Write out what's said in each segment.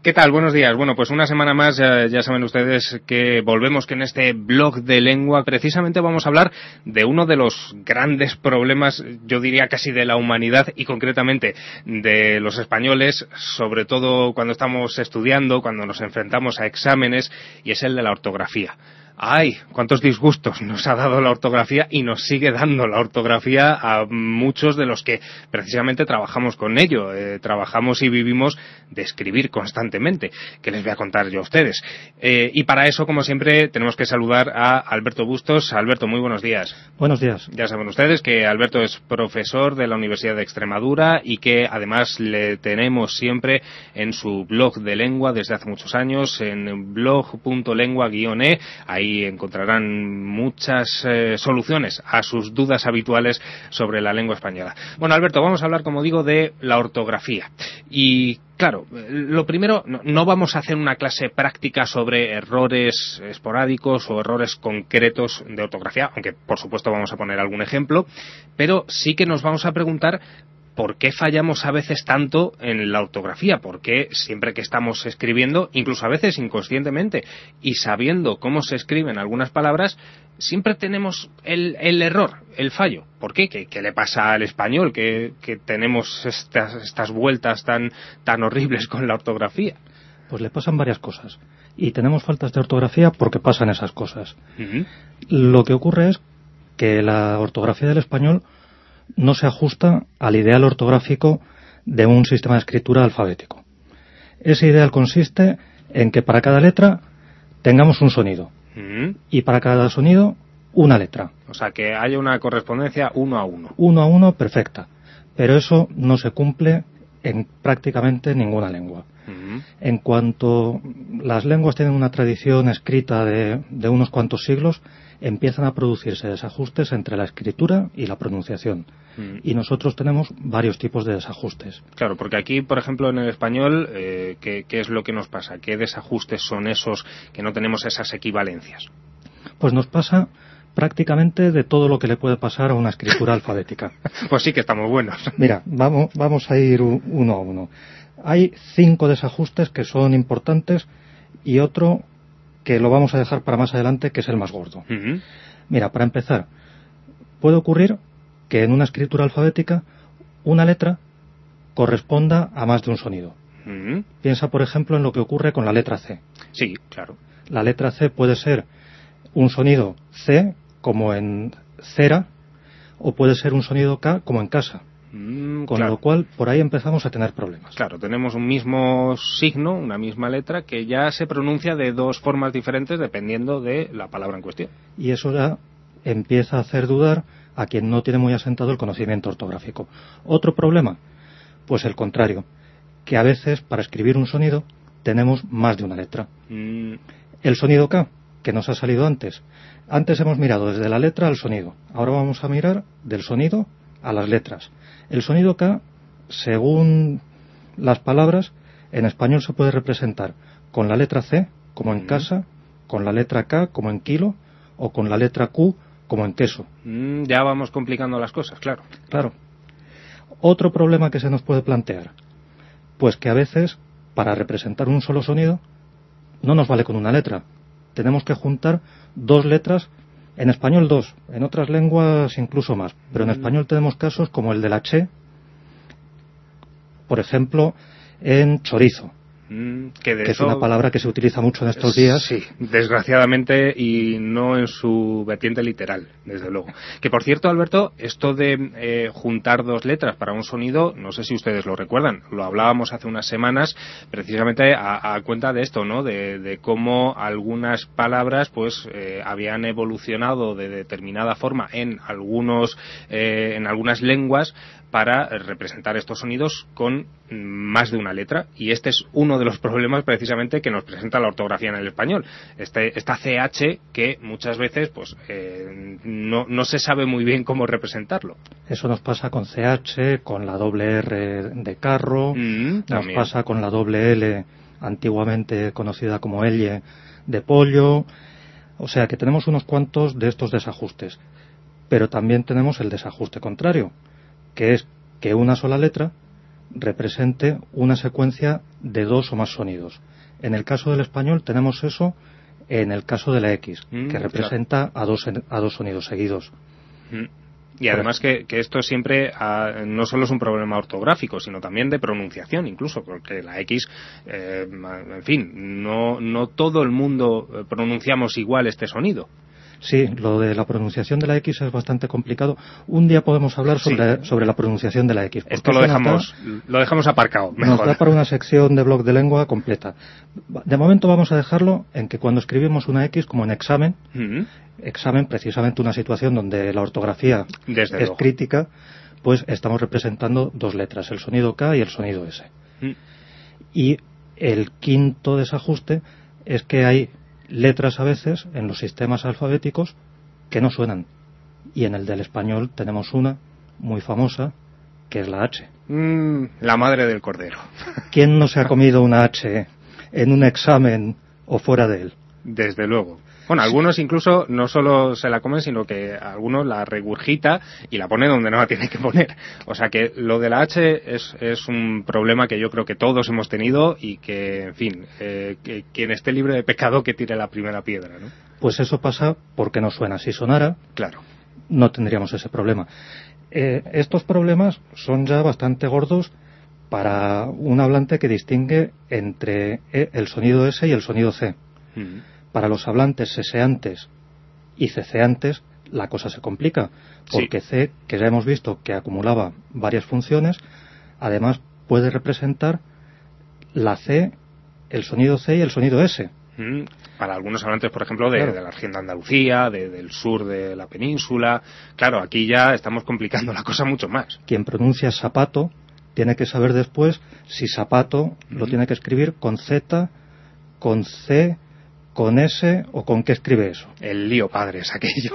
¿Qué tal? Buenos días. Bueno, pues una semana más, ya saben ustedes que volvemos que en este blog de lengua precisamente vamos a hablar de uno de los grandes problemas, yo diría casi de la humanidad y concretamente de los españoles, sobre todo cuando estamos estudiando, cuando nos enfrentamos a exámenes, y es el de la ortografía. ¡Ay! Cuántos disgustos nos ha dado la ortografía y nos sigue dando la ortografía a muchos de los que precisamente trabajamos con ello. Trabajamos y vivimos de escribir constantemente, que les voy a contar yo a ustedes. Y para eso, como siempre, tenemos que saludar a Alberto Bustos. Alberto, muy buenos días. Buenos días. Ya saben ustedes que Alberto es profesor de la Universidad de Extremadura y que además le tenemos siempre en su blog de lengua desde hace muchos años, en blog.lengua-e. Ahí encontrarán muchas soluciones a sus dudas habituales sobre la lengua española. Bueno, Alberto, vamos a hablar, como digo, de la ortografía. Y claro, lo primero, no vamos a hacer una clase práctica sobre errores esporádicos o errores concretos de ortografía, aunque por supuesto vamos a poner algún ejemplo, pero sí que nos vamos a preguntar ¿por qué fallamos a veces tanto en la ortografía? ¿Por qué siempre que estamos escribiendo, incluso a veces inconscientemente, y sabiendo cómo se escriben algunas palabras, siempre tenemos el error, el fallo? ¿Por qué? ¿Qué le pasa al español que tenemos estas vueltas tan horribles con la ortografía? Pues le pasan varias cosas. Y tenemos faltas de ortografía porque pasan esas cosas. Uh-huh. Lo que ocurre es que la ortografía del español no se ajusta al ideal ortográfico de un sistema de escritura alfabético. Ese ideal consiste en que para cada letra tengamos un sonido y para cada sonido una letra. O sea, que haya una correspondencia 1 a 1. 1 a 1 perfecta, pero eso no se cumple en prácticamente ninguna lengua. En cuanto las lenguas tienen una tradición escrita de unos cuantos siglos, empiezan a producirse desajustes entre la escritura y la pronunciación. Y nosotros tenemos varios tipos de desajustes. Claro, porque aquí, por ejemplo, en el español, ¿qué es lo que nos pasa? ¿Qué desajustes son esos que no tenemos esas equivalencias? Pues nos pasa prácticamente de todo lo que le puede pasar a una escritura alfabética. Pues sí que estamos buenos. Mira, vamos a ir uno a uno. Hay 5 desajustes que son importantes y otro que lo vamos a dejar para más adelante, que es el más gordo. Uh-huh. Mira, para empezar, puede ocurrir que en una escritura alfabética una letra corresponda a más de un sonido. Uh-huh. Piensa, por ejemplo, en lo que ocurre con la letra C. Sí, claro. La letra C puede ser un sonido C, como en cera, o puede ser un sonido K, como en casa. Con claro. Lo cual, por ahí empezamos a tener problemas. Claro, tenemos un mismo signo, una misma letra, que ya se pronuncia de 2 formas diferentes dependiendo de la palabra en cuestión. Y eso ya empieza a hacer dudar a quien no tiene muy asentado el conocimiento ortográfico. ¿Otro problema? Pues el contrario, que a veces para escribir un sonido tenemos más de una letra. El sonido K, que nos ha salido antes. Antes hemos mirado desde la letra al sonido. Ahora vamos a mirar del sonido a las letras. El sonido K, según las palabras, en español se puede representar con la letra C, como en casa, con la letra K, como en kilo, o con la letra Q, como en queso. Ya vamos complicando las cosas, claro. Claro. Otro problema que se nos puede plantear, pues que a veces, para representar un solo sonido, no nos vale con una letra. Tenemos que juntar 2 letras. En español 2, en otras lenguas incluso más, pero en español tenemos casos como el de la che, por ejemplo, en chorizo, que es una palabra que se utiliza mucho en estos días. Sí, desgraciadamente, y no en su vertiente literal, desde luego. Que por cierto, Alberto, esto de juntar 2 letras para un sonido, no sé si ustedes lo recuerdan, lo hablábamos hace unas semanas, precisamente a cuenta de esto, ¿no? De cómo algunas palabras, pues, habían evolucionado de determinada forma en algunas lenguas para representar estos sonidos con más de una letra, y este es uno de los problemas precisamente que nos presenta la ortografía en el español, esta CH que muchas veces pues no se sabe muy bien cómo representarlo. Eso nos pasa con CH, con la doble R de carro, nos pasa con la doble L, antiguamente conocida como L de pollo. O sea que tenemos unos cuantos de estos desajustes, pero también tenemos el desajuste contrario, que es que una sola letra represente una secuencia de 2 o más sonidos. En el caso del español tenemos eso en el caso de la X, que representa claro, a dos sonidos seguidos. Y además que esto siempre no solo es un problema ortográfico, sino también de pronunciación incluso, porque la X, en fin, no todo el mundo pronunciamos igual este sonido. Sí, lo de la pronunciación de la X es bastante complicado. Un día podemos hablar sobre la pronunciación de la X. Esto lo dejamos aparcado. Mejor. Nos da para una sección de blog de lengua completa. De momento vamos a dejarlo en que cuando escribimos una X, como en examen, examen precisamente una situación donde la ortografía es crítica, pues estamos representando 2 letras, el sonido K y el sonido S. Y el quinto desajuste es que hay letras a veces en los sistemas alfabéticos que no suenan, y en el del español tenemos una muy famosa que es la H. La madre del cordero. ¿Quién no se ha comido una H en un examen o fuera de él? Desde luego. Bueno, algunos incluso no solo se la comen, sino que algunos la regurgita y la pone donde no la tiene que poner. O sea que lo de la H es un problema que yo creo que todos hemos tenido y que, en fin, que quien esté libre de pecado que tire la primera piedra, ¿no? Pues eso pasa porque no suena. Si sonara, claro, no tendríamos ese problema. Estos problemas son ya bastante gordos para un hablante que distingue entre el sonido S y el sonido C. Para los hablantes seseantes y ceceantes la cosa se complica, porque C, que ya hemos visto que acumulaba varias funciones, además puede representar la C, el sonido C y el sonido S. Para algunos hablantes, por ejemplo, de la región de Andalucía, del sur de la península, claro, aquí ya estamos complicando la cosa mucho más. Quien pronuncia zapato tiene que saber después si zapato lo tiene que escribir con Z, con C, con S o con qué escribe eso. El lío padre es aquello.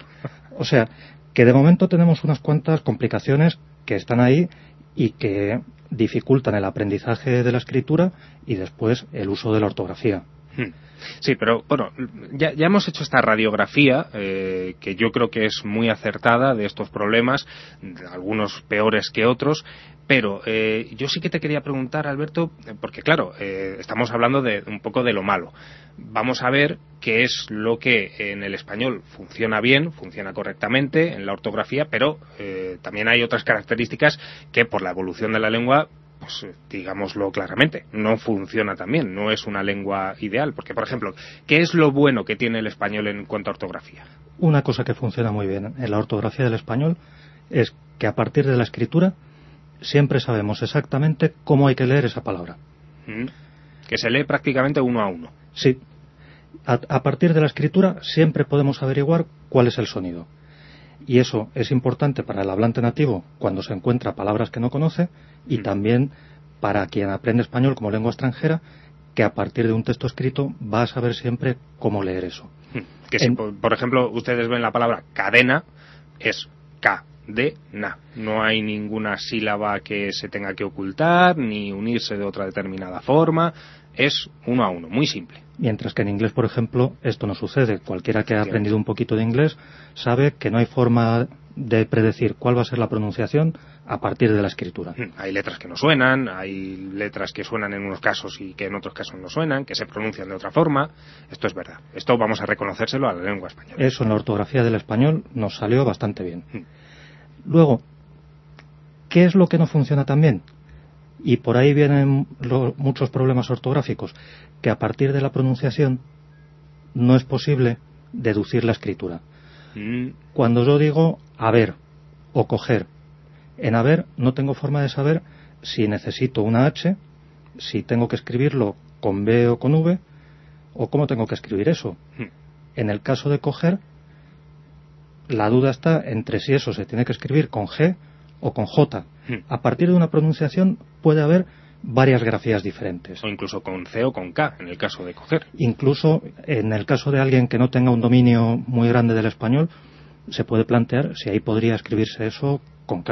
O sea, que de momento tenemos unas cuantas complicaciones que están ahí y que dificultan el aprendizaje de la escritura y después el uso de la ortografía. Sí, pero bueno, ya hemos hecho esta radiografía que yo creo que es muy acertada de estos problemas, algunos peores que otros, pero yo sí que te quería preguntar, Alberto, porque claro, estamos hablando de un poco de lo malo. Vamos a ver qué es lo que en el español funciona bien, funciona correctamente en la ortografía, pero también hay otras características que por la evolución de la lengua, pues digámoslo claramente, no funciona tan bien, no es una lengua ideal, porque por ejemplo, ¿qué es lo bueno que tiene el español en cuanto a ortografía? Una cosa que funciona muy bien en la ortografía del español es que a partir de la escritura siempre sabemos exactamente cómo hay que leer esa palabra. Que se lee prácticamente uno a uno. Sí. A partir de la escritura siempre podemos averiguar cuál es el sonido. Y eso es importante para el hablante nativo cuando se encuentra palabras que no conoce y también para quien aprende español como lengua extranjera, que a partir de un texto escrito va a saber siempre cómo leer eso. Que si, por ejemplo, ustedes ven la palabra cadena, es cadena. No hay ninguna sílaba que se tenga que ocultar, ni unirse de otra determinada forma. Es uno a uno, muy simple. Mientras que en inglés, por ejemplo, esto no sucede. Cualquiera que ha aprendido un poquito de inglés sabe que no hay forma de predecir cuál va a ser la pronunciación a partir de la escritura. Hay letras que no suenan, hay letras que suenan en unos casos y que en otros casos no suenan, que se pronuncian de otra forma. Esto es verdad. Esto vamos a reconocérselo a la lengua española. Eso en la ortografía del español nos salió bastante bien. Luego, ¿qué es lo que no funciona tan bien? Y por ahí vienen muchos problemas ortográficos, que a partir de la pronunciación no es posible deducir la escritura. Cuando yo digo haber o coger, en haber no tengo forma de saber si necesito una H, si tengo que escribirlo con B o con V, o cómo tengo que escribir eso. En el caso de coger, la duda está entre si eso se tiene que escribir con G o con J. A partir de una pronunciación puede haber varias grafías diferentes. O incluso con C o con K, en el caso de coger. Incluso en el caso de alguien que no tenga un dominio muy grande del español, se puede plantear si ahí podría escribirse eso con K.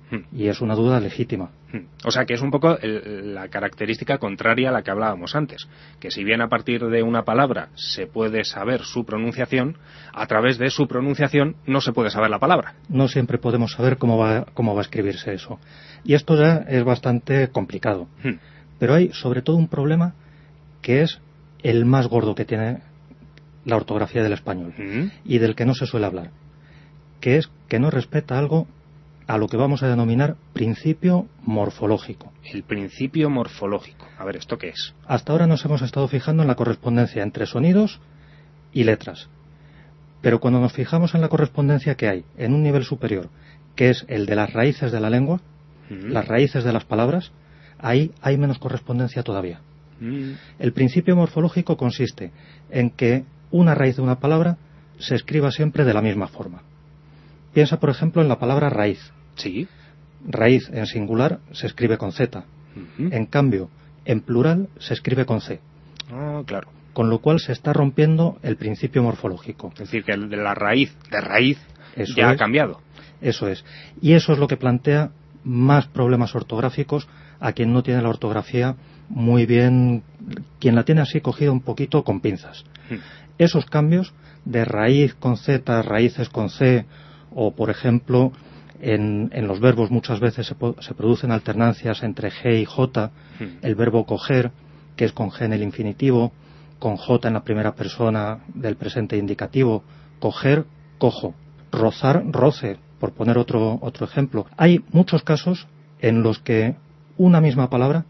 Y es una duda legítima. O sea que es un poco la característica contraria a la que hablábamos antes, que si bien a partir de una palabra se puede saber su pronunciación, a través de su pronunciación no se puede saber la palabra. No siempre podemos saber cómo va a escribirse eso. Y esto ya es bastante complicado. Pero hay sobre todo un problema que es el más gordo que tiene la ortografía del español y del que no se suele hablar, que es que no respeta algo a lo que vamos a denominar principio morfológico. El principio morfológico. A ver, ¿esto qué es? Hasta ahora nos hemos estado fijando en la correspondencia entre sonidos y letras. Pero cuando nos fijamos en la correspondencia que hay en un nivel superior, que es el de las raíces de la lengua, las raíces de las palabras, ahí hay menos correspondencia todavía. El principio morfológico consiste en que una raíz de una palabra se escriba siempre de la misma forma. Piensa, por ejemplo, en la palabra raíz. Sí. Raíz en singular se escribe con Z. En cambio, en plural se escribe con C. Claro. Con lo cual se está rompiendo el principio morfológico. Es decir, que el de la raíz de raíz eso ya ha cambiado. Eso es. Y eso es lo que plantea más problemas ortográficos a quien no tiene la ortografía muy bien, quien la tiene así cogida un poquito con pinzas. Esos cambios de raíz con Z, raíces con C, o por ejemplo en los verbos muchas veces se producen alternancias entre G y J, el verbo coger, que es con G en el infinitivo, con J en la primera persona del presente indicativo, coger, cojo, rozar, roce, por poner otro ejemplo. Hay muchos casos en los que una misma palabra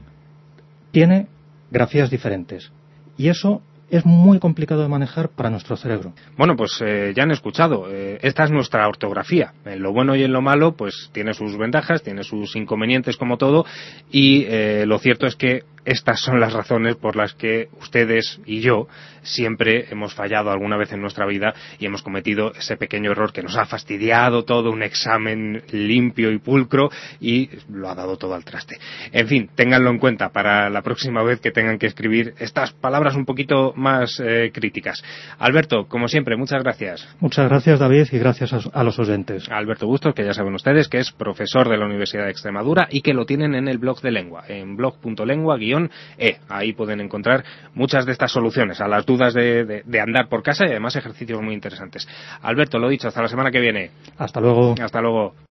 tiene grafías diferentes, y eso es muy complicado de manejar para nuestro cerebro. Bueno, pues ya han escuchado, esta es nuestra ortografía. En lo bueno y en lo malo, pues tiene sus ventajas, tiene sus inconvenientes como todo, y lo cierto es que estas son las razones por las que ustedes y yo siempre hemos fallado alguna vez en nuestra vida y hemos cometido ese pequeño error que nos ha fastidiado todo un examen limpio y pulcro y lo ha dado todo al traste. En fin, ténganlo en cuenta para la próxima vez que tengan que escribir estas palabras un poquito más críticas. Alberto, como siempre, muchas gracias. Muchas gracias, David, y gracias a los oyentes. Alberto Bustos, que ya saben ustedes que es profesor de la Universidad de Extremadura y que lo tienen en el blog de lengua, en blog.lengua-e. Ahí pueden encontrar muchas de estas soluciones a las dudas de andar por casa y además ejercicios muy interesantes. Alberto, lo dicho, hasta la semana que viene. Hasta luego. Hasta luego.